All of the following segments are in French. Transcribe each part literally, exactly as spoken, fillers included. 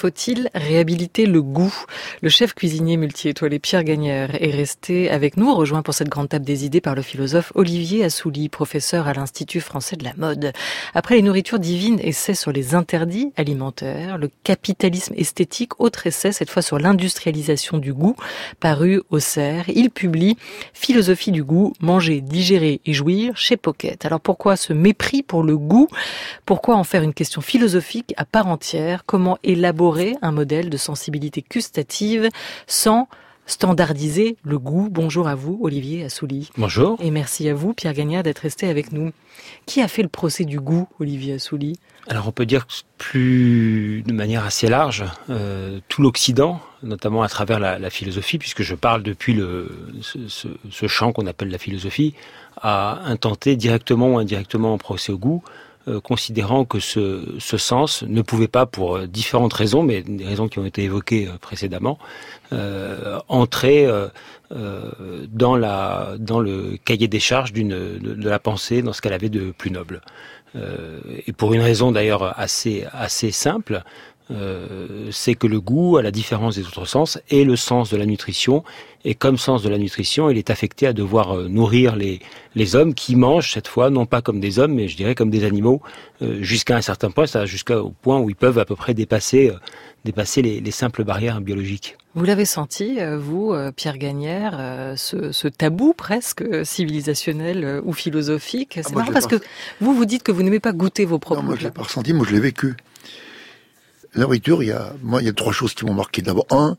faut-il réhabiliter le goût ? Le chef cuisinier multi-étoilé Pierre Gagnaire est resté avec nous, rejoint pour cette grande table des idées par le philosophe Olivier Assouline, professeur à l'Institut français de la mode. Après les nourritures divines, essai sur les interdits alimentaires, le capitalisme esthétique, autre essai, cette fois sur l'industrialisation du goût, paru au Cerf. Il publie Philosophie du goût, manger, digérer et jouir chez Pocket. Alors pourquoi ce mépris pour le goût ? Pourquoi en faire une question philosophique à part entière ? Comment élaborer un modèle de sensibilité gustative sans standardiser le goût ? Bonjour à vous, Olivier Assouline. Bonjour. Et merci à vous, Pierre Gagnaire, d'être resté avec nous. Qui a fait le procès du goût, Olivier Assouline ? Alors on peut dire plus de manière assez large, euh, tout l'Occident, notamment à travers la, la philosophie, puisque je parle depuis le, ce, ce, ce champ qu'on appelle la philosophie, a intenté directement ou indirectement un procès au goût, euh, considérant que ce, ce sens ne pouvait pas, pour différentes raisons, mais des raisons qui ont été évoquées précédemment, euh, entrer euh, euh, dans, la, dans le cahier des charges d'une, de, de la pensée, dans ce qu'elle avait de plus noble. Euh, et pour une raison d'ailleurs assez, assez simple, euh, c'est que le goût, à la différence des autres sens, est le sens de la nutrition. Et comme sens de la nutrition, il est affecté à devoir euh, nourrir les, les hommes qui mangent cette fois, non pas comme des hommes, mais je dirais comme des animaux, euh, jusqu'à un certain point, ça jusqu'au point où ils peuvent à peu près dépasser, euh, dépasser les, les simples barrières biologiques. Vous l'avez senti, vous, Pierre Gagnaire, ce, ce tabou presque civilisationnel ou philosophique. C'est ah, marrant parce pas... que vous, vous dites que vous n'aimez pas goûter vos propres plats. Non, moi je l'ai pas ressenti, moi je l'ai vécu. La nourriture, il y a, moi, il y a trois choses qui m'ont marqué. D'abord, un,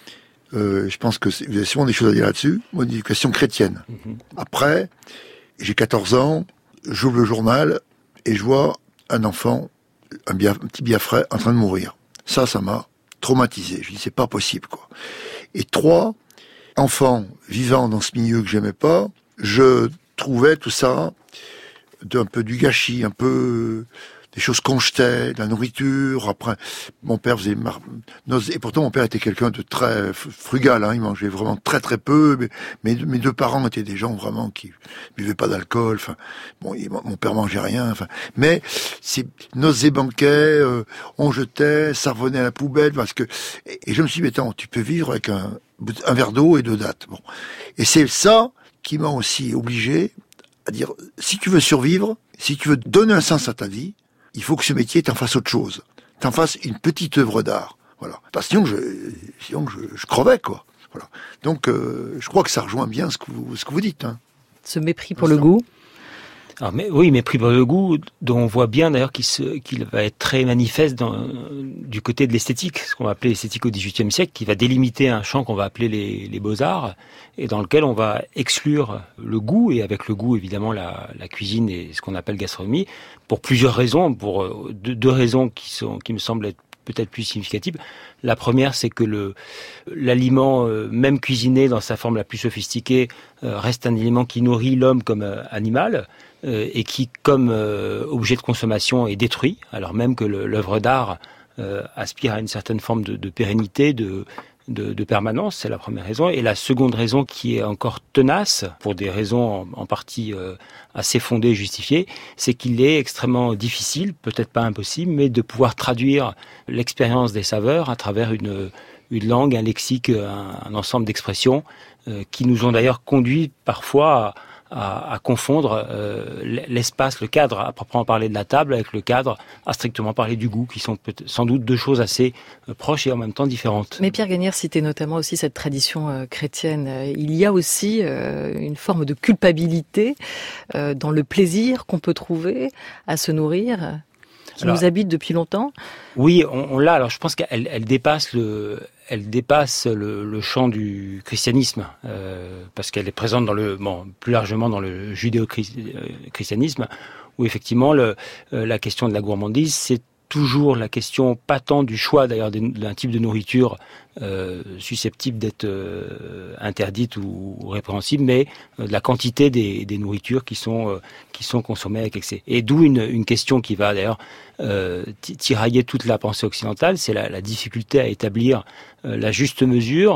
euh, je pense que vous avez souvent des choses à dire là-dessus. Moi, une éducation chrétienne. Mm-hmm. Après, j'ai quatorze ans, j'ouvre le journal et je vois un enfant, un, bia, un petit biafrais en train de mourir. Ça, ça m'a traumatisé. Je dis, c'est pas possible, quoi. Et trois, enfant vivant dans ce milieu que j'aimais pas, je trouvais tout ça d'un peu du gâchis, un peu des choses qu'on jetait, de la nourriture. Après, mon père faisait mar... et pourtant mon père était quelqu'un de très frugal, hein, il mangeait vraiment très très peu, mais mes, mes deux parents étaient des gens vraiment qui buvaient pas d'alcool, enfin, bon, il, mon père mangeait rien, enfin, mais c'est nausées banquets, euh, on jetait, ça revenait à la poubelle, parce que, et, et je me suis dit, mais attends, tu peux vivre avec un, un verre d'eau et deux dattes, bon. Et c'est ça qui m'a aussi obligé à dire, si tu veux survivre, si tu veux donner un sens à ta vie, il faut que ce métier t'en fasse autre chose. T'en fasse une petite œuvre d'art. Voilà. Parce que sinon, je, sinon je, je crevais, quoi. Voilà. Donc, euh, je crois que ça rejoint bien ce que vous, ce que vous dites. Hein. Ce mépris pour le goût. Alors, mais, oui, mépris pour le goût, dont on voit bien d'ailleurs qu'il, se, qu'il va être très manifeste dans, du côté de l'esthétique, ce qu'on va appeler l'esthétique au dix-huitième siècle, qui va délimiter un champ qu'on va appeler les, les beaux-arts, et dans lequel on va exclure le goût, et avec le goût évidemment la, la cuisine et ce qu'on appelle gastronomie, pour plusieurs raisons, pour deux, deux raisons qui, sont, qui me semblent être peut-être plus significatives. La première, c'est que le, l'aliment, euh, même cuisiné dans sa forme la plus sophistiquée, euh, reste un aliment qui nourrit l'homme comme euh, animal, euh, et qui, comme euh, objet de consommation, est détruit, alors même que le, l'œuvre d'art euh, aspire à une certaine forme de, de pérennité, de, de, de permanence, c'est la première raison. Et la seconde raison, qui est encore tenace, pour des raisons en, en partie euh, assez fondées et justifiées, c'est qu'il est extrêmement difficile, peut-être pas impossible, mais de pouvoir traduire l'expérience des saveurs à travers une, une langue, un lexique, un, un ensemble d'expressions euh, qui nous ont d'ailleurs conduit parfois à, à, à confondre euh, l'espace, le cadre, à proprement parler de la table, avec le cadre à strictement parler du goût, qui sont sans doute deux choses assez euh, proches et en même temps différentes. Mais Pierre Gagnaire citait notamment aussi cette tradition euh, chrétienne. Il y a aussi euh, une forme de culpabilité euh, dans le plaisir qu'on peut trouver à se nourrir, qui Alors, nous habite depuis longtemps. Oui, on, on l'a. Alors je pense qu'elle elle dépasse le... Elle dépasse le, le champ du christianisme, euh, parce qu'elle est présente dans le, bon, plus largement dans le judéo-christianisme, où effectivement le, euh, la question de la gourmandise, c'est toujours la question pas tant du choix d'ailleurs d'un type de nourriture euh, susceptible d'être euh, interdite ou, ou répréhensible, mais euh, de la quantité des, des nourritures qui sont euh, qui sont consommées avec excès. Et d'où une, une question qui va d'ailleurs euh, tirailler toute la pensée occidentale, c'est la, la difficulté à établir euh, la juste mesure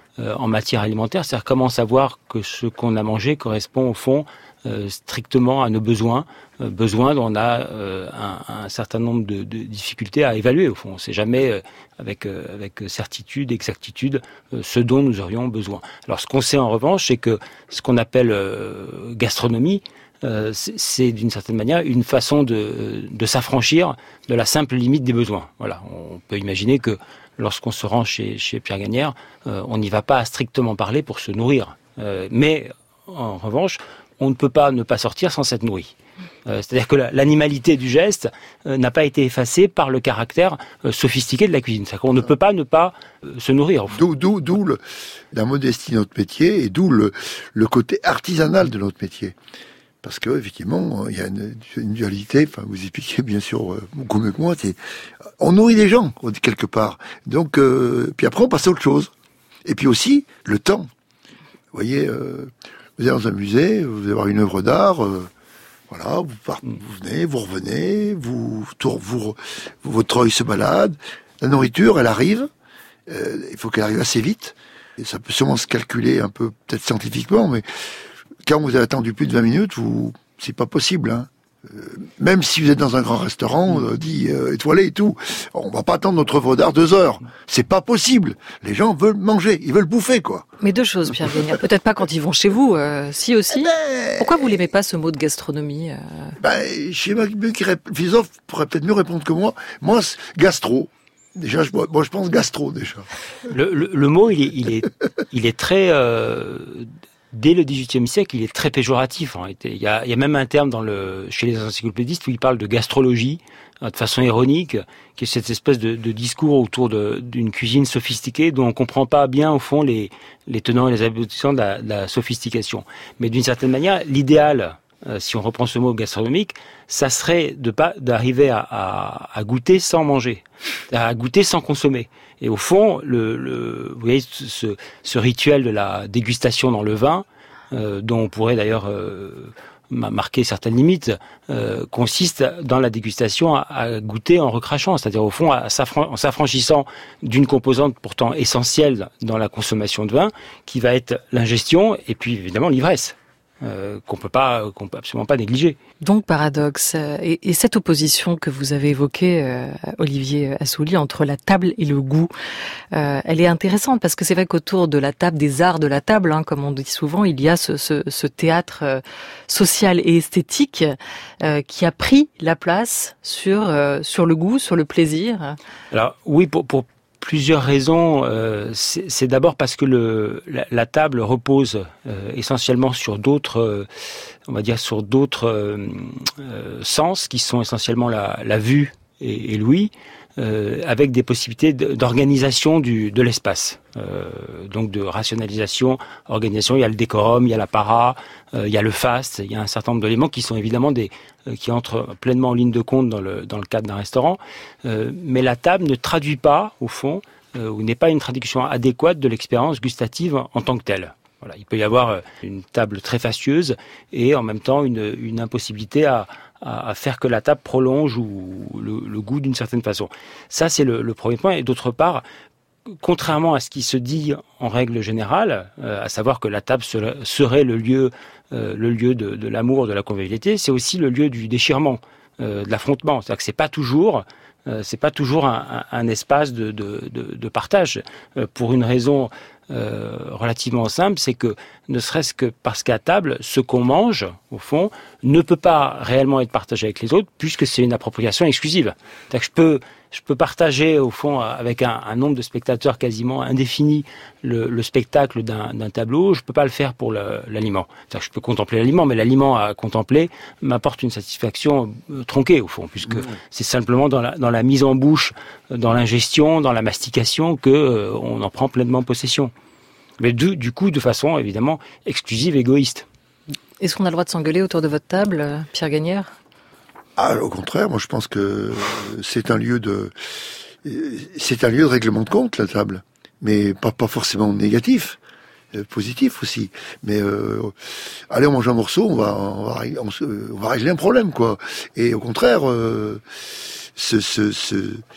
euh, en matière alimentaire, c'est-à-dire comment savoir que ce qu'on a mangé correspond au fond euh, strictement à nos besoins, euh, besoins dont on a euh, un, un certain nombre de, de difficultés à évaluer au fond. On ne sait jamais euh, avec, euh, avec certitude, exactitude, euh, ce dont nous aurions besoin. Alors ce qu'on sait en revanche, c'est que ce qu'on appelle euh, gastronomie, Euh, c'est, c'est d'une certaine manière une façon de, de s'affranchir de la simple limite des besoins. Voilà, on peut imaginer que lorsqu'on se rend chez, chez Pierre Gagnère, euh, on n'y va pas à strictement parler pour se nourrir. Euh, mais en revanche, on ne peut pas ne pas sortir sans s'être nourri. Euh, c'est-à-dire que la, l'animalité du geste euh, n'a pas été effacée par le caractère euh, sophistiqué de la cuisine. C'est-à-dire qu'on ne peut pas ne pas euh, se nourrir. D'où, d'où, d'où le, la modestie de notre métier et d'où le, le côté artisanal de notre métier. Parce que effectivement, il y a une, une dualité. Enfin, vous expliquez bien sûr euh, beaucoup mieux que moi. C'est, on nourrit les gens quelque part. Donc, euh, puis après, on passe à autre chose. Et puis aussi le temps. Vous voyez, euh, vous allez dans un musée, vous allez voir une œuvre d'art. Euh, voilà, vous, partez, vous venez, vous revenez, vous, tour, vous, votre œil se balade. La nourriture, elle arrive. Euh, il faut qu'elle arrive assez vite. Et ça peut sûrement se calculer un peu, peut-être scientifiquement, mais quand vous avez attendu plus de vingt minutes, vous, c'est pas possible, hein. Euh, même si vous êtes dans un grand restaurant, euh, dit euh, étoilé et tout, on va pas attendre notre œuvre d'art deux heures. C'est pas possible. Les gens veulent manger, ils veulent bouffer, quoi. Mais deux choses, Pierre Gagnère. Peut-être pas quand ils vont chez vous, euh, si aussi. Eh ben... Pourquoi vous l'aimez pas ce mot de gastronomie euh... Ben, chez moi, qui rép... philosophe pourrait peut-être mieux répondre que moi. Moi, gastro. Déjà, je, moi, je pense gastro déjà. Le, le, le mot, il est, il est, il est très. Euh... Dès le dix-huitième siècle, il est très péjoratif. En réalité. Il y a, il y a même un terme dans le, chez les encyclopédistes où il parle de gastrologie, de façon ironique, qui est cette espèce de, de discours autour de, d'une cuisine sophistiquée dont on comprend pas bien, au fond, les, les tenants et les aboutissants de la, de la sophistication. Mais d'une certaine manière, l'idéal, euh, si on reprend ce mot gastronomique, ça serait de pas, d'arriver à, à, à goûter sans manger, à goûter sans consommer. Et au fond, le, le, vous voyez, ce, ce rituel de la dégustation dans le vin, euh, dont on pourrait d'ailleurs euh, marquer certaines limites, euh, consiste dans la dégustation à, à goûter en recrachant, c'est-à-dire au fond à s'affran- en s'affranchissant d'une composante pourtant essentielle dans la consommation de vin, qui va être l'ingestion et puis évidemment l'ivresse. Euh, qu'on peut pas, qu'on peut absolument pas négliger. Donc paradoxe. Et, et cette opposition que vous avez évoquée, euh, Olivier Assouly, entre la table et le goût, euh, elle est intéressante parce que c'est vrai qu'autour de la table, des arts de la table, hein, comme on dit souvent, il y a ce, ce, ce théâtre euh, social et esthétique euh, qui a pris la place sur euh, sur le goût, sur le plaisir. Alors oui, pour pour plusieurs raisons. Euh, c'est, c'est d'abord parce que le, la, la table repose euh, essentiellement sur d'autres, euh, on va dire sur d'autres euh, euh, sens qui sont essentiellement la, la vue et, et l'ouïe, euh, avec des possibilités de, d'organisation du, de l'espace. Euh, donc de rationalisation, organisation. Il y a le décorum, il y a l'apparat, euh, il y a le faste. Il y a un certain nombre d'éléments qui sont évidemment des euh, qui entrent pleinement en ligne de compte dans le dans le cadre d'un restaurant. Euh, mais la table ne traduit pas, au fond, euh, ou n'est pas une traduction adéquate de l'expérience gustative en tant que telle. Voilà, il peut y avoir une table très fastueuse et en même temps une, une impossibilité à, à, à faire que la table prolonge ou le, le goût d'une certaine façon. Ça, c'est le, le premier point. Et d'autre part, contrairement à ce qui se dit en règle générale, euh, à savoir que la table serait, serait le lieu, euh, le lieu de, de l'amour, de la convivialité, c'est aussi le lieu du déchirement, euh, de l'affrontement. C'est-à-dire que c'est pas toujours, euh, c'est pas toujours un, un, un espace de, de, de, de partage, euh, pour une raison euh, relativement simple, c'est que ne serait-ce que parce qu'à table, ce qu'on mange, au fond, ne peut pas réellement être partagé avec les autres, puisque c'est une appropriation exclusive. C'est-à-dire que je peux Je peux partager, au fond, avec un, un nombre de spectateurs quasiment indéfini, le, le spectacle d'un, d'un tableau. Je peux pas le faire pour le, l'aliment. C'est-à-dire que je peux contempler l'aliment, mais l'aliment à contempler m'apporte une satisfaction tronquée, au fond, puisque mmh. c'est simplement dans la, dans la mise en bouche, dans l'ingestion, dans la mastication, que euh, on en prend pleinement possession. Mais du, du coup, de façon, évidemment, exclusive, égoïste. Est-ce qu'on a le droit de s'engueuler autour de votre table, Pierre Gagnère ? Ah, au contraire, moi je pense que c'est un lieu de, c'est un lieu de règlement de compte, la table, mais pas pas forcément négatif, euh, positif aussi. Mais euh, allez, on mange un morceau, on va on va, on, on va régler un problème, quoi. Et au contraire, euh, ce, ce, ce,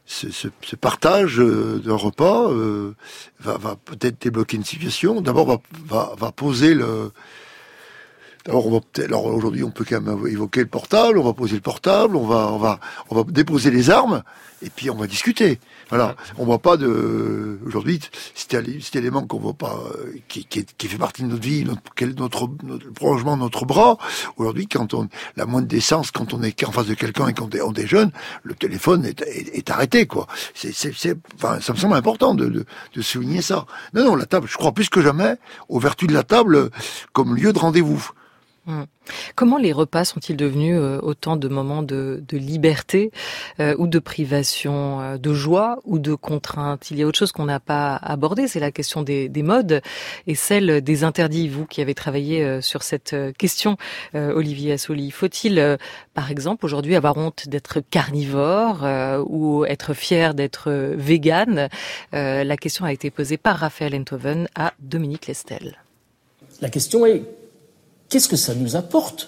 ce, ce, ce partage d'un repas euh, va, va peut-être débloquer une situation. D'abord, va, va, va poser le... D'abord, on va peut-être, alors aujourd'hui, on peut quand même évoquer le portable, on va poser le portable, on va, on va, on va déposer les armes, et puis on va discuter. Voilà. On voit pas de, aujourd'hui, cet élément qu'on voit pas, qui, qui, qui fait partie de notre vie, notre, notre, notre, le prolongement de notre bras. Aujourd'hui, quand on, la moindre décence, quand on est en face de quelqu'un et qu'on est, on est jeune, le téléphone est, est, est arrêté, quoi. C'est, c'est, c'est, enfin, ça me semble important de, de, de souligner ça. Non, non, la table, je crois plus que jamais aux vertus de la table comme lieu de rendez-vous. Hum. Comment les repas sont-ils devenus euh, autant de moments de, de liberté euh, ou de privation, euh, de joie ou de contrainte? Il y a autre chose qu'on n'a pas abordé, c'est la question des, des modes et celle des interdits. Vous qui avez travaillé euh, sur cette euh, question, euh, Olivier Assouly, faut-il, euh, par exemple, aujourd'hui avoir honte d'être carnivore euh, ou être fier d'être euh, végane? euh, La question a été posée par Raphaël Enthoven à Dominique Lestel. La question est: qu'est-ce que ça nous apporte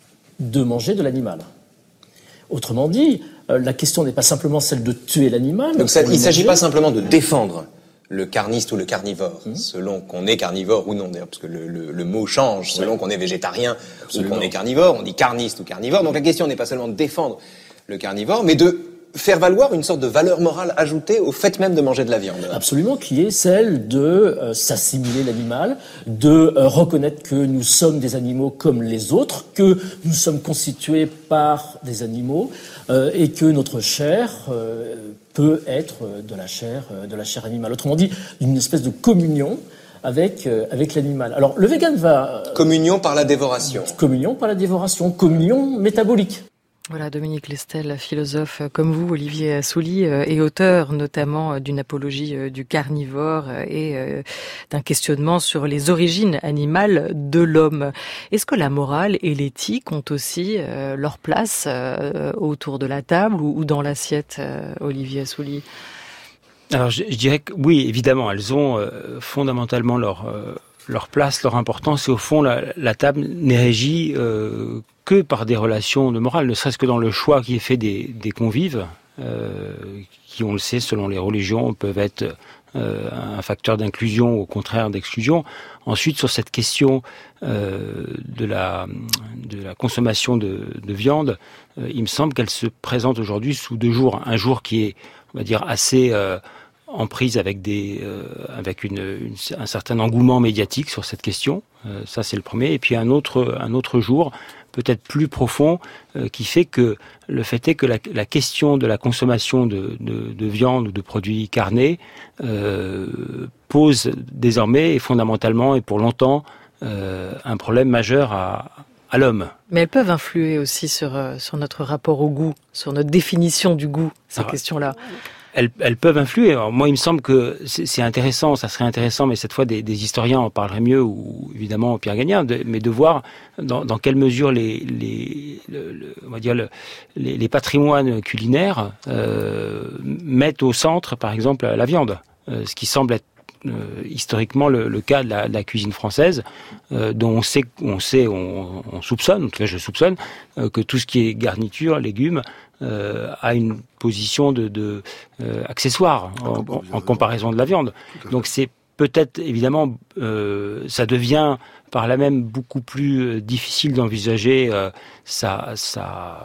de manger de l'animal? Autrement dit, euh, la question n'est pas simplement celle de tuer l'animal. Donc ça, il ne s'agit pas simplement de défendre le carniste ou le carnivore, mmh. selon qu'on est carnivore ou non, d'ailleurs, parce que le, le, le mot change selon ouais. qu'on est végétarien Absolument. ou qu'on est carnivore. On dit carniste ou carnivore. Donc la question n'est pas seulement de défendre le carnivore, mais de faire valoir une sorte de valeur morale ajoutée au fait même de manger de la viande. Absolument, qui est celle de euh, s'assimiler l'animal, de euh, reconnaître que nous sommes des animaux comme les autres, que nous sommes constitués par des animaux euh, et que notre chair euh, peut être de la chair, euh, de la chair animale. Autrement dit, une espèce de communion avec euh, avec l'animal. Alors le vegan va euh, communion par la dévoration. Communion par la dévoration, communion métabolique. Voilà, Dominique Lestel, philosophe comme vous, Olivier Assouly, et auteur notamment d'une apologie du carnivore et d'un questionnement sur les origines animales de l'homme. Est-ce que la morale et l'éthique ont aussi leur place autour de la table ou dans l'assiette, Olivier Assouly? Alors je, je dirais que oui, évidemment, elles ont euh, fondamentalement leur... Euh, leur place, leur importance, et au fond, la, la table n'est régie euh, que par des relations de morale, ne serait-ce que dans le choix qui est fait des, des convives, euh, qui, on le sait, selon les religions, peuvent être euh, un facteur d'inclusion ou au contraire d'exclusion. Ensuite, sur cette question euh, de, la, de la consommation de, de viande, euh, il me semble qu'elle se présente aujourd'hui sous deux jours. Un jour qui est, on va dire, assez... Euh, en prise avec des, euh, avec une, une, un certain engouement médiatique sur cette question. Euh, ça, c'est le premier. Et puis un autre, un autre jour, peut-être plus profond, euh, qui fait que le fait est que la, la question de la consommation de, de, de viande ou de produits carnés euh, pose désormais et fondamentalement et pour longtemps euh, un problème majeur à, à l'homme. Mais elles peuvent influer aussi sur, sur notre rapport au goût, sur notre définition du goût, ces Alors, questions-là. Elles, elles peuvent influer. Alors moi, il me semble que c'est, c'est intéressant, ça serait intéressant, mais cette fois, des, des historiens en parleraient mieux, ou évidemment Pierre Gagnère, de, mais de voir dans, dans quelle mesure les, les, le, le, on va dire le, les, les patrimoines culinaires euh, mettent au centre, par exemple, la viande, euh, ce qui semble être Euh, historiquement le, le cas de la, de la cuisine française, euh, dont on sait, on sait, on, on soupçonne, en tout cas je soupçonne, euh, que tout ce qui est garniture, légumes, euh, a une position de, de euh, accessoire en, en, en comparaison de la viande. Donc c'est peut-être évidemment, euh, ça devient par là même beaucoup plus difficile d'envisager euh, sa, sa,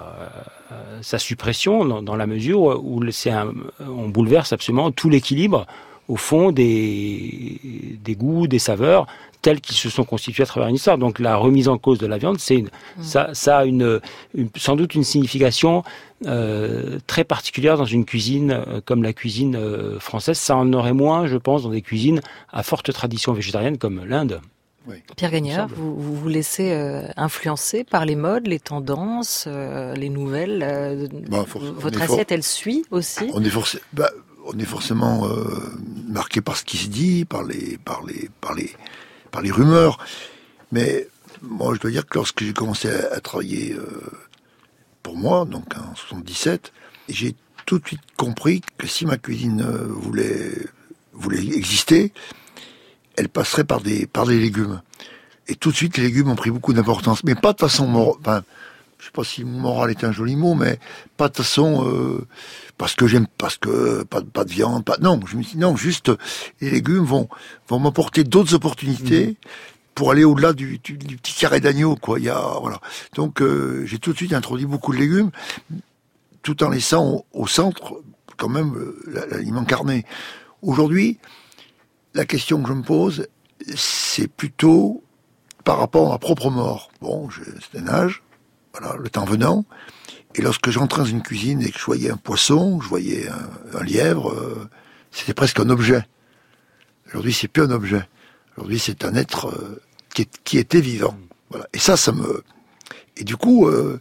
euh, sa suppression dans, dans la mesure où c'est un, on bouleverse absolument tout l'équilibre au fond des, des goûts, des saveurs tels qu'ils se sont constitués à travers une histoire. Donc la remise en cause de la viande, c'est une, mmh. ça, ça a une, une, sans doute une signification euh, très particulière dans une cuisine euh, comme la cuisine euh, française. Ça en aurait moins, je pense, dans des cuisines à forte tradition végétarienne comme l'Inde. Oui. Pierre Gagnère, vous, vous vous laissez euh, influencer par les modes, les tendances, euh, les nouvelles. Euh, bah, forc- votre assiette, for- elle suit aussi. On est forcé. Bah, on est forcément euh, marqué par ce qui se dit, par les, par les, par les, par les rumeurs. Mais moi, je dois dire que lorsque j'ai commencé à, à travailler euh, pour moi, donc en soixante-dix-sept, j'ai tout de suite compris que si ma cuisine euh, voulait, voulait exister, elle passerait par des, par des légumes. Et tout de suite, les légumes ont pris beaucoup d'importance, mais pas de façon mor- enfin, je sais pas si moral est un joli mot, mais pas de façon, euh, parce que j'aime, parce que pas, pas de viande, pas, non, je me dis non, juste les légumes vont vont m'apporter d'autres opportunités. Mmh. Pour aller au-delà du, du, du petit carré d'agneau, quoi. Il y a, voilà. Donc, euh, j'ai tout de suite introduit beaucoup de légumes, tout en laissant au, au centre, quand même, euh, l'aliment carné. Aujourd'hui, la question que je me pose, c'est plutôt par rapport à ma propre mort. Bon, j'ai un âge, voilà, le temps venant, et lorsque j'entrais dans une cuisine et que je voyais un poisson, je voyais un, un lièvre, euh, c'était presque un objet. Aujourd'hui, c'est plus un objet. Aujourd'hui, c'est un être euh, qui, est, qui était vivant. Voilà. Et ça, ça me... Et du coup, euh,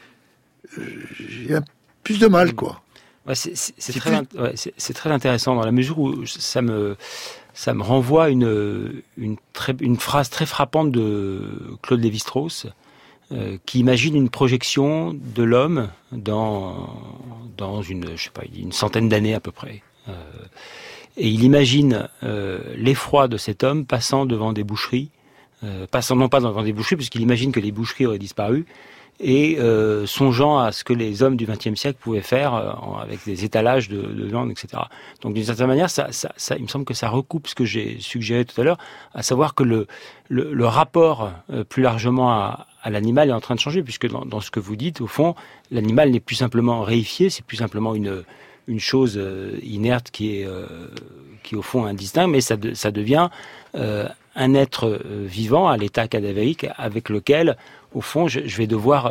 j'ai un plus de mal, quoi. Ouais, c'est, c'est, c'est, c'est, très, plus... ouais, c'est, c'est très intéressant dans la mesure où ça me, ça me renvoie à une, une, très, une phrase très frappante de Claude Lévi-Strauss, euh, qui imagine une projection de l'homme dans, dans une, je sais pas, une centaine d'années à peu près. Euh, Et il imagine euh, l'effroi de cet homme passant devant des boucheries, euh, passant non pas devant des boucheries, puisqu'il imagine que les boucheries auraient disparu, et euh, songeant à ce que les hommes du vingtième siècle pouvaient faire euh, avec des étalages de, de viande, et cetera. Donc d'une certaine manière, ça, ça, ça, il me semble que ça recoupe ce que j'ai suggéré tout à l'heure, à savoir que le, le, le rapport euh, plus largement à, à l'animal est en train de changer, puisque dans, dans ce que vous dites, au fond, l'animal n'est plus simplement réifié, c'est plus simplement une... une chose euh, inerte qui est, euh, qui est au fond indistincte, mais ça, de, ça devient euh, un être euh, vivant à l'état cadavérique avec lequel, au fond, je, je vais devoir,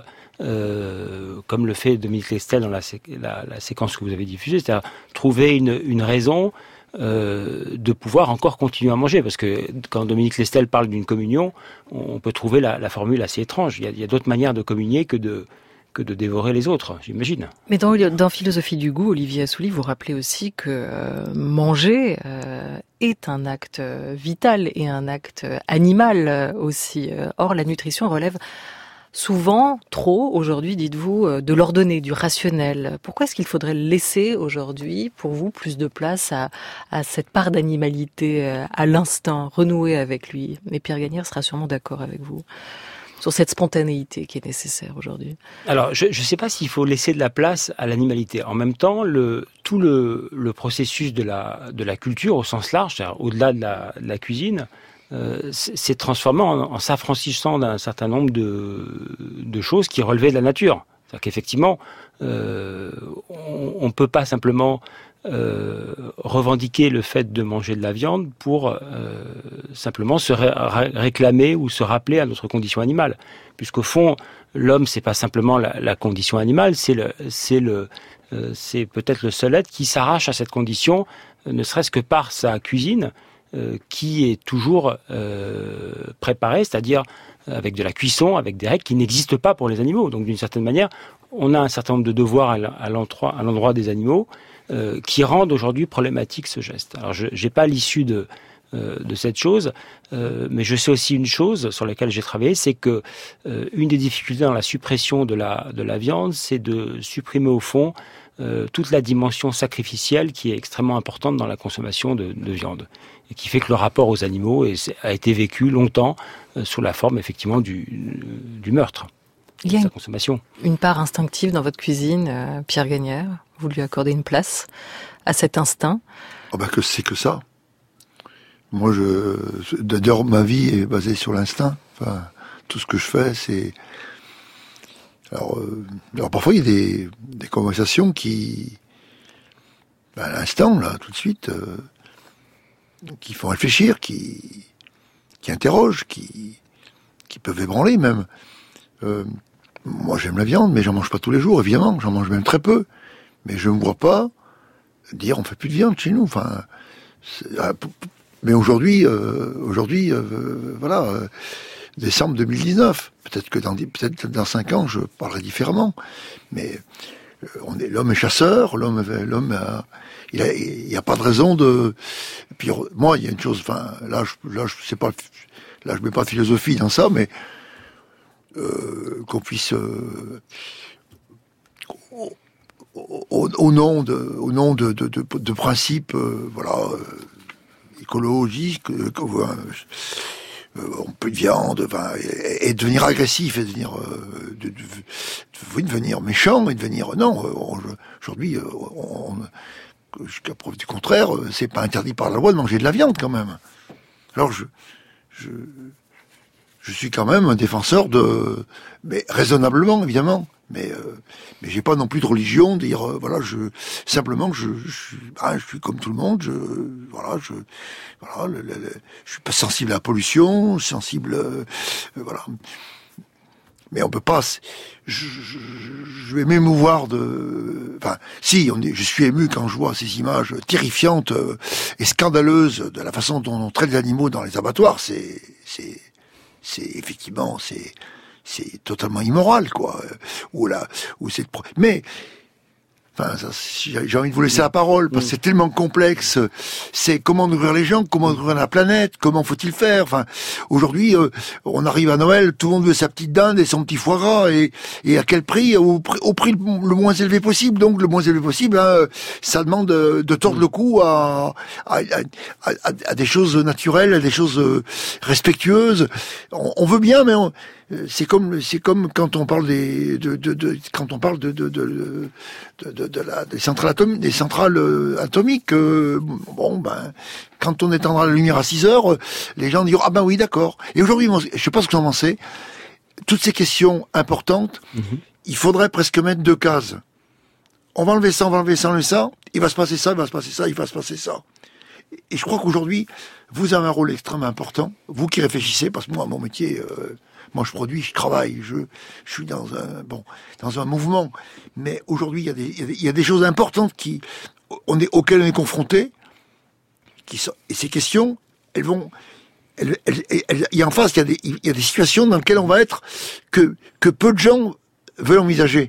euh, comme le fait Dominique Lestel dans la, la, la séquence que vous avez diffusée, c'est-à-dire trouver une, une raison euh, de pouvoir encore continuer à manger. Parce que quand Dominique Lestel parle d'une communion, on peut trouver la, la formule assez étrange. Il y a, il y a d'autres manières de communier que de... que de dévorer les autres, j'imagine. Mais dans, dans Philosophie du goût, Olivier Assouline, vous rappelez aussi que euh, manger euh, est un acte vital et un acte animal euh, aussi. Or, la nutrition relève souvent, trop, aujourd'hui, dites-vous, de l'ordonné, du rationnel. Pourquoi est-ce qu'il faudrait laisser aujourd'hui, pour vous, plus de place à, à cette part d'animalité, à l'instinct, renouer avec lui? Mais Pierre Gagnaire sera sûrement d'accord avec vous sur cette spontanéité qui est nécessaire aujourd'hui. Alors, je ne sais pas s'il faut laisser de la place à l'animalité. En même temps, le, tout le, le processus de la, de la culture au sens large, c'est-à-dire au-delà de la, de la cuisine, euh, s'est transformé en, en s'affranchissant d'un certain nombre de, de choses qui relevaient de la nature. C'est-à-dire qu'effectivement, euh, on ne peut pas simplement euh, revendiquer le fait de manger de la viande pour euh, simplement se ré- réclamer ou se rappeler à notre condition animale. Puisqu'au fond, l'homme, c'est pas simplement la, la condition animale, c'est, le, c'est, le, euh, c'est peut-être le seul être qui s'arrache à cette condition, euh, ne serait-ce que par sa cuisine, euh, qui est toujours euh, préparée, c'est-à-dire avec de la cuisson, avec des règles qui n'existent pas pour les animaux. Donc d'une certaine manière, on a un certain nombre de devoirs à l'endroit, à l'endroit des animaux euh, qui rendent aujourd'hui problématique ce geste. Alors je n'ai pas l'issue de, euh, de cette chose, euh, mais je sais aussi une chose sur laquelle j'ai travaillé, c'est que euh, une des difficultés dans la suppression de la, de la viande, c'est de supprimer au fond euh, toute la dimension sacrificielle qui est extrêmement importante dans la consommation de, de viande. Et qui fait que le rapport aux animaux est, a été vécu longtemps euh, sous la forme effectivement du, du meurtre, Il y a de sa une, consommation. Une part instinctive dans votre cuisine, euh, Pierre Gagnaire. Vous lui accordez une place à cet instinct. Oh ben que c'est que ça. Moi, je, d'ailleurs, ma vie est basée sur l'instinct. Enfin, tout ce que je fais, c'est. Alors, euh, alors parfois il y a des, des conversations qui, ben, à l'instant là, tout de suite. Euh, qui font réfléchir, qui, qui interrogent, qui, qui peuvent ébranler même. Euh, moi j'aime la viande, mais j'en mange pas tous les jours, évidemment, j'en mange même très peu. Mais je ne me vois pas dire on fait plus de viande chez nous. Enfin, euh, mais aujourd'hui, euh, aujourd'hui, euh, voilà, euh, décembre deux mille dix-neuf. Peut-être que dans peut-être dans cinq ans, je parlerai différemment. Mais euh, on est l'homme est chasseur, l'homme, l'homme a, il a, il y a pas de raison de. Et puis moi, il y a une chose. Enfin, là, je, là, je sais pas. Là, je mets pas de philosophie dans ça, mais euh, qu'on puisse, euh, au, au, au nom de, au nom de, de, de, de principes, euh, voilà, euh, écologiques, euh, euh, un peu de viande, enfin, et, et devenir agressif, et devenir, euh, de, de, de, de devenir méchant, et devenir non. On, aujourd'hui, on, on, jusqu'à preuve du contraire, c'est pas interdit par la loi de manger de la viande quand même. Alors je, je, je suis quand même un défenseur de, mais raisonnablement évidemment. Mais euh, mais j'ai pas non plus de religion, dire euh, voilà, je simplement je je, ah, je suis comme tout le monde, je voilà, je voilà, le, le, le, je suis pas sensible à la pollution, sensible euh, euh, voilà. Mais on peut pas, je, je, je vais m'émouvoir de, enfin, si, on est, je suis ému quand je vois ces images terrifiantes euh, et scandaleuses de la façon dont on traite les animaux dans les abattoirs. C'est c'est c'est effectivement c'est c'est totalement immoral, quoi. Ou là, ou c'est, mais, enfin, ça, j'ai envie de vous laisser la parole parce que c'est tellement complexe. C'est comment nourrir les gens, comment nourrir la planète, comment faut-il faire. Enfin, aujourd'hui, euh, on arrive à Noël, tout le monde veut sa petite dinde et son petit foie gras, et, et à quel prix? Au, au prix le, le moins élevé possible. Donc, le moins élevé possible, hein, ça demande de, de tordre le cou à, à, à, à, à des choses naturelles, à des choses respectueuses. On, on veut bien, mais on, c'est comme c'est comme quand on parle des de, de, de quand on parle de de de de, de, de la des centrales atomiques des centrales atomiques euh, bon ben quand on éteindra la lumière à six heures, les gens diront ah ben oui d'accord. Et aujourd'hui, je sais pas ce que vous en pensez, toutes ces questions importantes, mm-hmm. il faudrait presque mettre deux cases. On va enlever ça, on va enlever ça, on va enlever ça, il va se passer ça, il va se passer ça, il va se passer ça. Et je crois qu'aujourd'hui, vous avez un rôle extrêmement important, vous qui réfléchissez, parce que moi, mon métier, euh, moi je produis, je travaille, je, je suis dans un, bon, dans un mouvement. Mais aujourd'hui, il y a des, il y a des, il y a des choses importantes qui, on est, auxquelles on est confrontés, qui sont, et ces questions, elles vont, elles, elles, elles, elles, il y a en face, il y a des, il y a des situations dans lesquelles on va être, que, que peu de gens veulent envisager.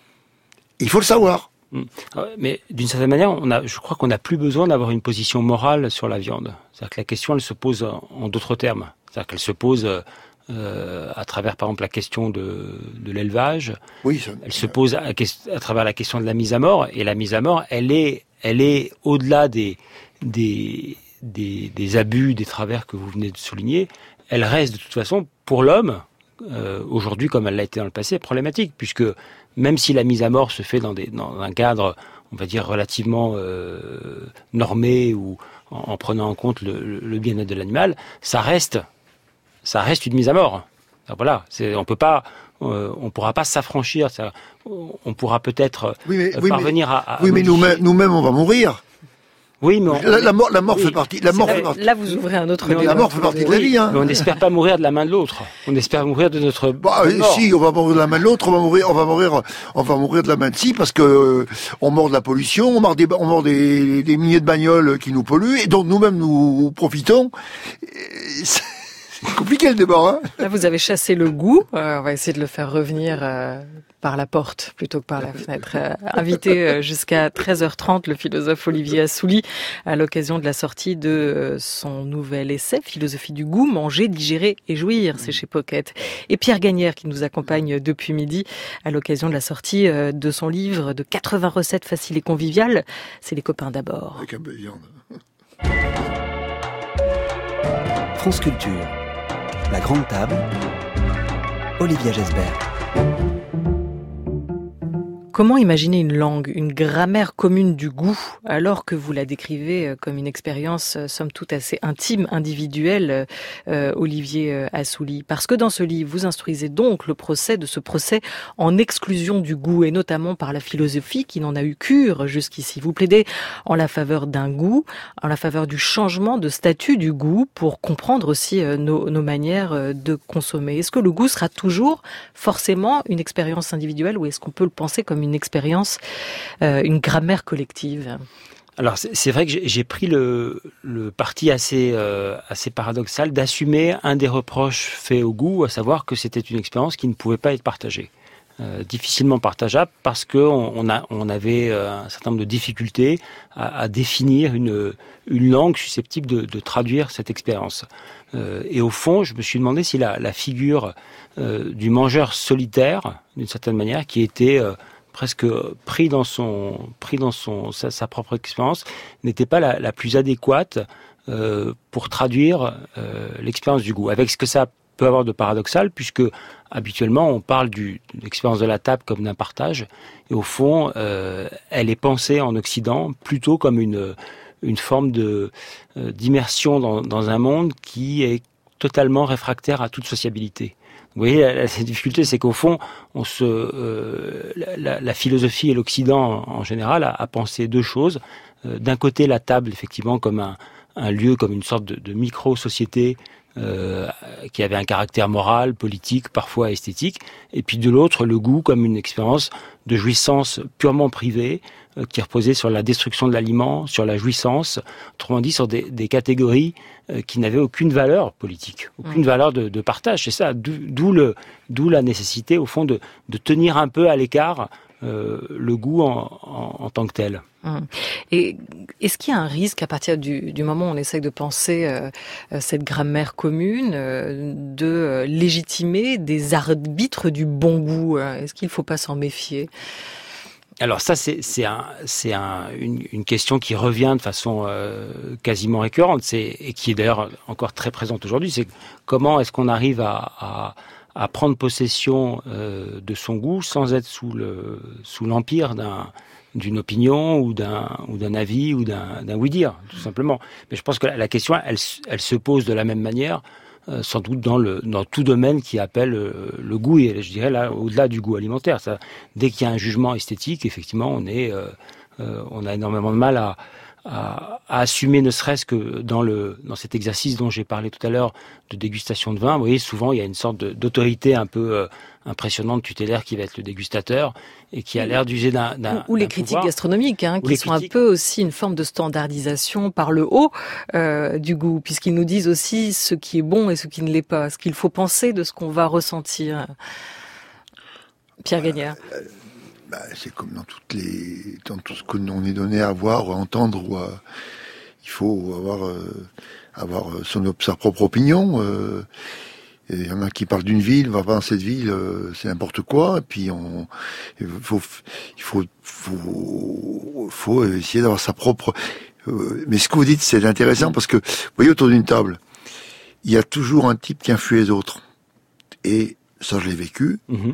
Il faut le savoir. Mais d'une certaine manière, on a, je crois qu'on n'a plus besoin d'avoir une position morale sur la viande. C'est-à-dire que la question, elle se pose en, en d'autres termes. C'est-à-dire qu'elle se pose euh, à travers, par exemple, la question de, de l'élevage. Oui, ça, elle se pose à, à travers la question de la mise à mort. Et la mise à mort, elle est, elle est au-delà des, des, des, des abus, des travers que vous venez de souligner. Elle reste de toute façon, pour l'homme, euh, aujourd'hui, comme elle l'a été dans le passé, problématique, puisque même si la mise à mort se fait dans, des, dans un cadre, on va dire, relativement euh, normé ou en, en prenant en compte le, le bien-être de l'animal, ça reste, ça reste une mise à mort. Alors voilà, c'est, on peut pas, euh, on pourra pas s'affranchir. Ça, on pourra peut-être oui, mais, euh, oui, parvenir mais, à, à. Oui, mais nous-mêmes, nous-mêmes, on va mourir. Oui, mais on, la, la mort, la mort oui, fait partie. La mort là, fait partie. Là, vous ouvrez un autre. Mais la mort fait partie de la vie. Hein. Mais on n'espère pas mourir de la main de l'autre. On espère mourir de notre. Bah, si, on va mourir de la main de l'autre. On va mourir. On va mourir. On va mourir de la main de si parce que euh, on mord de la pollution, on mord des, on mord des, des milliers de bagnoles qui nous polluent et dont nous-mêmes nous profitons. C'est compliqué le débat. Hein. Là, vous avez chassé le goût. Euh, on va essayer de le faire revenir. Euh... par la porte plutôt que par la fenêtre. Euh, invité jusqu'à treize heures trente, le philosophe Olivier Assouly, à l'occasion de la sortie de son nouvel essai, Philosophie du goût, manger, digérer et jouir, c'est chez Pocket. Et Pierre Gagnère, qui nous accompagne depuis midi, à l'occasion de la sortie de son livre de quatre-vingts recettes faciles et conviviales, c'est Les copains d'abord. Avec un peu de viande. France Culture, la grande table, Olivier Gesbert. Comment imaginer une langue, une grammaire commune du goût, alors que vous la décrivez comme une expérience, somme toute, assez intime, individuelle, euh, Olivier Assouly? Parce que dans ce livre, vous instruisez donc le procès de ce procès en exclusion du goût, et notamment par la philosophie qui n'en a eu cure jusqu'ici. Vous plaidez en la faveur d'un goût, en la faveur du changement de statut du goût, pour comprendre aussi nos, nos manières de consommer. Est-ce que le goût sera toujours forcément une expérience individuelle, ou est-ce qu'on peut le penser comme une une expérience, euh, une grammaire collective? Alors c'est, c'est vrai que j'ai, j'ai pris le, le parti assez, euh, assez paradoxal d'assumer un des reproches faits au goût, à savoir que c'était une expérience qui ne pouvait pas être partagée. Euh, difficilement partageable parce qu'on on a, on avait un certain nombre de difficultés à, à définir une, une langue susceptible de, de traduire cette expérience. Euh, et au fond, je me suis demandé si la, la figure euh, du mangeur solitaire, d'une certaine manière, qui était euh, presque pris dans son, pris dans son, sa, sa propre expérience, n'était pas la, la plus adéquate euh, pour traduire euh, l'expérience du goût, avec ce que ça peut avoir de paradoxal, puisque habituellement on parle du, de l'expérience de la table comme d'un partage, et au fond, euh, elle est pensée en Occident plutôt comme une, une forme de, euh, d'immersion dans, dans un monde qui est totalement réfractaire à toute sociabilité. Vous voyez, la, la difficulté, c'est qu'au fond, on se, euh, la, la philosophie et l'Occident en, en général a, a pensé deux choses. Euh, d'un côté, la table, effectivement, comme un, un lieu, comme une sorte de, de micro-société euh, qui avait un caractère moral, politique, parfois esthétique. Et puis de l'autre, le goût comme une expérience de jouissance purement privée, euh, qui reposait sur la destruction de l'aliment, sur la jouissance, autrement dit sur des, des catégories euh, qui n'avaient aucune valeur politique, aucune mmh. valeur de, de partage. C'est ça, d'où, d'où, le, d'où la nécessité, au fond, de, de tenir un peu à l'écart euh, le goût en, en, en tant que tel. Hum. Et est-ce qu'il y a un risque à partir du, du moment où on essaye de penser euh, cette grammaire commune, euh, de euh, légitimer des arbitres du bon goût? Est-ce qu'il ne faut pas s'en méfier? Alors ça, c'est, c'est, un, c'est un, une, une question qui revient de façon euh, quasiment récurrente, c'est, et qui est d'ailleurs encore très présente aujourd'hui, c'est comment est-ce qu'on arrive à, à, à prendre possession euh, de son goût sans être sous, le, sous l'empire d'un... d'une opinion ou d'un ou d'un avis ou d'un d'un oui-dire, tout simplement. Mais je pense que la, la question, elle, elle se pose de la même manière, euh, sans doute dans le dans tout domaine qui appelle euh, le goût, et je dirais là au-delà du goût alimentaire. Ça, dès qu'il y a un jugement esthétique, effectivement, on est euh, euh, on a énormément de mal à À, à assumer, ne serait-ce que dans le dans cet exercice dont j'ai parlé tout à l'heure de dégustation de vin. Vous voyez, souvent il y a une sorte de, d'autorité un peu euh, impressionnante, tutélaire, qui va être le dégustateur et qui a l'air d'user d'un, d'un ou les d'un critiques pouvoir. gastronomiques, hein, qui sont critiques. Un peu aussi une forme de standardisation par le haut euh, du goût, puisqu'ils nous disent aussi ce qui est bon et ce qui ne l'est pas, ce qu'il faut penser de ce qu'on va ressentir. Pierre Gagnère. Euh, Bah, c'est comme dans toutes les, dans tout ce que l'on est donné à voir, à entendre, ou à, il faut avoir, euh, avoir son, sa propre opinion. Euh, il y en a qui parlent d'une ville, on va pas dans cette ville, euh, c'est n'importe quoi. Et puis on, il faut, il faut, faut, faut essayer d'avoir sa propre. Euh, mais ce que vous dites, c'est intéressant parce que, vous voyez, autour d'une table, il y a toujours un type qui influe les autres. Et ça, je l'ai vécu. Mm-hmm.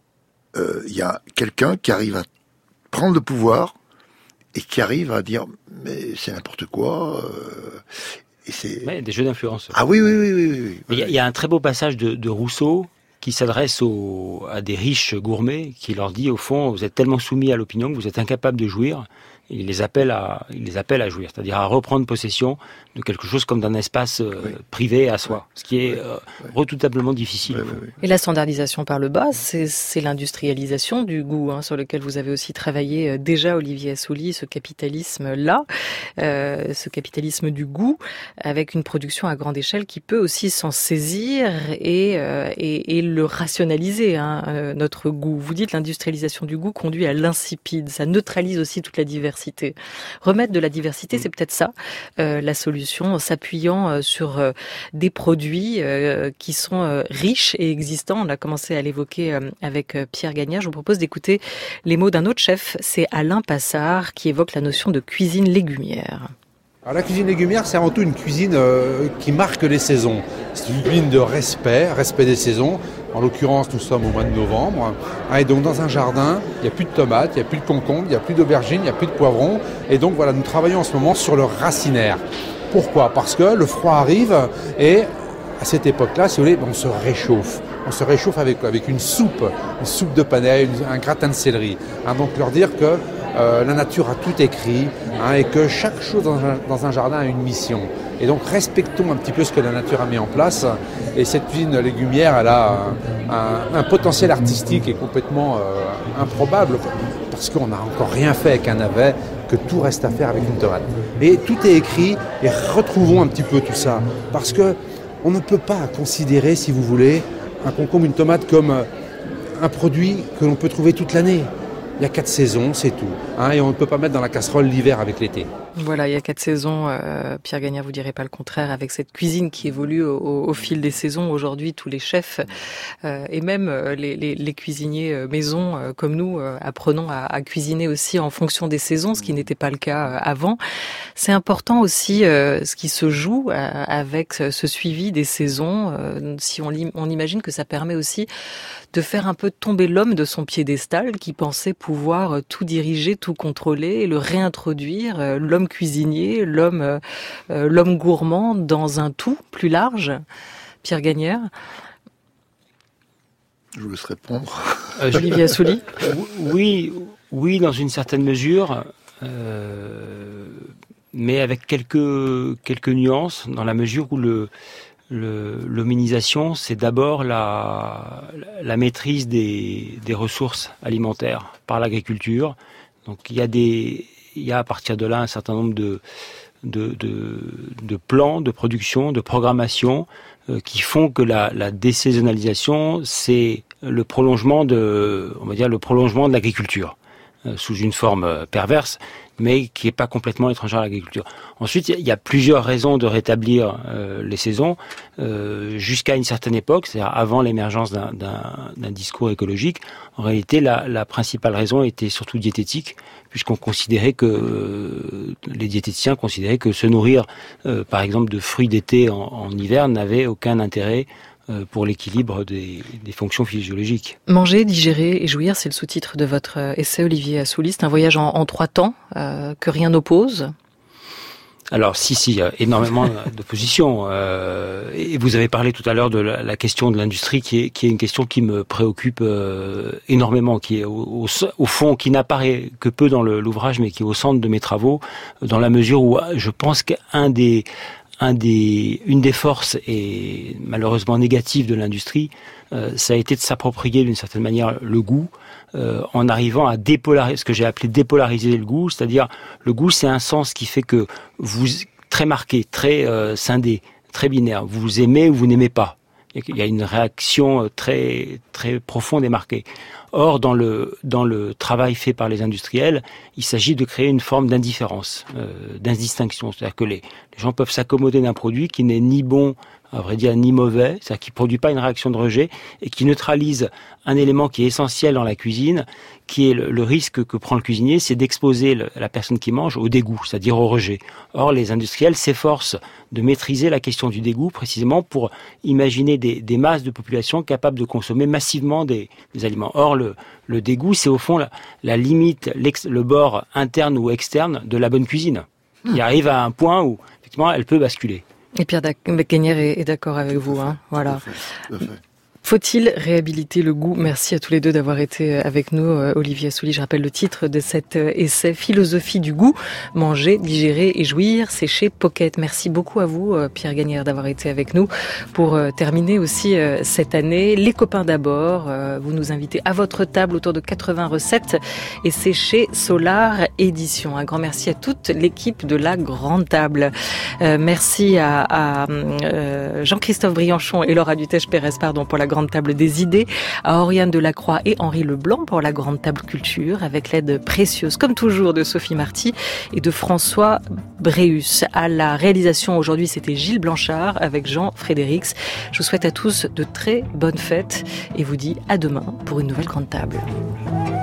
Il euh, y a quelqu'un qui arrive à prendre le pouvoir et qui arrive à dire mais c'est n'importe quoi. Euh, et c'est ouais, des jeux d'influence. Ah oui oui oui oui. oui, oui. Il y, y a un très beau passage de, de Rousseau qui s'adresse aux, à des riches gourmets, qui leur dit au fond vous êtes tellement soumis à l'opinion que vous êtes incapables de jouir. Il les appelle à, il les appelle à jouir, c'est-à-dire à reprendre possession de quelque chose comme d'un espace euh, oui. privé à soi, ce qui est euh, oui. redoutablement difficile. Oui, oui, oui. Et la standardisation par le bas, c'est, c'est l'industrialisation du goût, hein, sur lequel vous avez aussi travaillé euh, déjà, Olivier Assouline, ce capitalisme-là, euh, ce capitalisme du goût, avec une production à grande échelle qui peut aussi s'en saisir et, euh, et, et le rationaliser, hein, euh, notre goût. Vous dites l'industrialisation du goût conduit à l'insipide, ça neutralise aussi toute la diversité. Remettre de la diversité, c'est peut-être ça, euh, la solution, en s'appuyant euh, sur euh, des produits euh, qui sont euh, riches et existants. On a commencé à l'évoquer euh, avec euh, Pierre Gagnère. Je vous propose d'écouter les mots d'un autre chef, c'est Alain Passard, qui évoque la notion de cuisine légumière. Alors la cuisine légumière, c'est avant tout une cuisine euh, qui marque les saisons. C'est une cuisine de respect, respect des saisons. En l'occurrence, nous sommes au mois de novembre. Ah, et donc dans un jardin, il n'y a plus de tomates, il n'y a plus de concombres, il n'y a plus d'aubergines, il n'y a plus de poivrons. Et donc voilà, nous travaillons en ce moment sur le racinaire. Pourquoi ? Parce que le froid arrive et à cette époque-là, si vous voulez, on se réchauffe. On se réchauffe avec, avec une soupe, une soupe de panais, un gratin de céleri. Hein, donc leur dire que euh, la nature a tout écrit, hein, et que chaque chose dans un, dans un jardin a une mission. Et donc respectons un petit peu ce que la nature a mis en place. Et cette cuisine légumière, elle a un, un, un potentiel artistique qui est complètement euh, improbable, parce qu'on n'a encore rien fait avec un navet, que tout reste à faire avec une tomate. Et tout est écrit, et retrouvons un petit peu tout ça. Parce que on ne peut pas considérer, si vous voulez, un concombre, une tomate comme un produit que l'on peut trouver toute l'année. Il y a quatre saisons, c'est tout. Hein, et on ne peut pas mettre dans la casserole l'hiver avec l'été. Voilà, il y a quatre saisons, euh, Pierre Gagnère, vous direz pas le contraire, avec cette cuisine qui évolue au, au fil des saisons. Aujourd'hui, tous les chefs euh, et même les, les, les cuisiniers maison euh, comme nous euh, apprenons à, à cuisiner aussi en fonction des saisons, ce qui n'était pas le cas euh, avant. C'est important aussi euh, ce qui se joue euh, avec ce suivi des saisons. Euh, si on, on imagine que ça permet aussi de faire un peu tomber l'homme de son piédestal qui pensait pouvoir tout diriger, tout contrôler, et le réintroduire, euh, l'homme cuisinier, l'homme, euh, l'homme gourmand dans un tout plus large. Pierre Gagnère. Je vous laisse répondre. Euh, Olivier Assouli. Oui, oui, dans une certaine mesure, euh, mais avec quelques quelques nuances, dans la mesure où le Le, l'hominisation, c'est d'abord la, la maîtrise des, des ressources alimentaires par l'agriculture. Donc il y a des, il y a à partir de là un certain nombre de, de, de, de plans de production, de programmation euh, qui font que la, la désaisonnalisation, c'est le prolongement de, on va dire le prolongement de l'agriculture euh, sous une forme euh, perverse, mais qui n'est pas complètement étrangère à l'agriculture. Ensuite, il y a plusieurs raisons de rétablir euh, les saisons euh, jusqu'à une certaine époque, c'est-à-dire avant l'émergence d'un, d'un, d'un discours écologique. En réalité, la, la principale raison était surtout diététique, puisqu'on considérait que euh, les diététiciens considéraient que se nourrir, euh, par exemple, de fruits d'été en, en hiver n'avait aucun intérêt pour l'équilibre des, des fonctions physiologiques. Manger, digérer et jouir, c'est le sous-titre de votre essai, Olivier Assouli. C'est un voyage en, en trois temps euh, que rien n'oppose. Alors si, si, il y a énormément d'opposition. Euh, et vous avez parlé tout à l'heure de la, la question de l'industrie, qui est, qui est une question qui me préoccupe euh, énormément, qui est au, au, au fond, qui n'apparaît que peu dans le, l'ouvrage, mais qui est au centre de mes travaux, dans la mesure où je pense qu'un des Un des, une des forces et malheureusement négatives de l'industrie, euh, ça a été de s'approprier d'une certaine manière le goût, euh, en arrivant à dépolariser, ce que j'ai appelé dépolariser le goût, c'est-à-dire le goût, c'est un sens qui fait que vous, très marqué, très euh, scindé, très binaire, vous aimez ou vous n'aimez pas. Il y a une réaction très très profonde et marquée. Or, dans le dans le travail fait par les industriels, il s'agit de créer une forme d'indifférence, euh, d'indistinction. C'est-à-dire que les, les gens peuvent s'accommoder d'un produit qui n'est ni bon, à vrai dire, ni mauvais, c'est-à-dire qui produit pas une réaction de rejet et qui neutralise un élément qui est essentiel dans la cuisine, qui est le, le risque que prend le cuisinier, c'est d'exposer le, la personne qui mange au dégoût, c'est-à-dire au rejet. Or, les industriels s'efforcent de maîtriser la question du dégoût, précisément pour imaginer des, des masses de population capables de consommer massivement des, des aliments. Or, le, le dégoût, c'est au fond la, la limite, le bord interne ou externe de la bonne cuisine, qui arrive à un point où, effectivement, elle peut basculer. Et Pierre Gagnère est d'accord avec vous, hein, voilà. Tout à fait, tout à fait. Faut-il réhabiliter le goût ? Merci à tous les deux d'avoir été avec nous. Olivier Assouli, je rappelle le titre de cet essai, Philosophie du goût, manger, digérer et jouir, c'est chez Pocket. Merci beaucoup à vous, Pierre Gagnère, d'avoir été avec nous pour terminer aussi cette année. Les copains d'abord, vous nous invitez à votre table autour de quatre-vingts recettes et c'est chez Solar Édition. Un grand merci à toute l'équipe de la Grande Table. Euh, merci à, à euh, Jean-Christophe Brianchon et Laura Dutèche-Pérez, pardon, pour la Grande Table des idées, à Oriane Delacroix et Henri Leblanc pour la Grande Table Culture, avec l'aide précieuse, comme toujours, de Sophie Marty et de François Bréus. À la réalisation aujourd'hui, c'était Gilles Blanchard avec Jean Frédérix. Je vous souhaite à tous de très bonnes fêtes et vous dis à demain pour une nouvelle Grande Table.